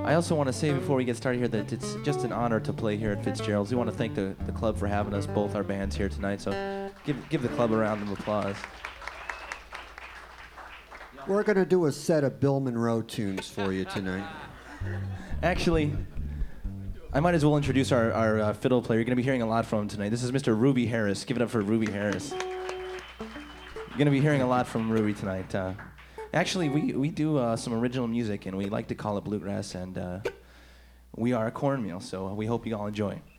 I also want to say before we get started here that it's just an honor to play here at Fitzgerald's. We want to thank the club for having us, both our bands here tonight. So give the club a round of applause. We're going to do a set of Bill Monroe tunes for you tonight. Actually, I might as well introduce our fiddle player. You're going to be hearing a lot from him tonight. This is Mr. Ruby Harris. Give it up for Ruby Harris. You're going to be hearing a lot from Ruby tonight. Actually, we do some original music, and we like to call it bluegrass, and we are a cornmeal, so we hope you all enjoy.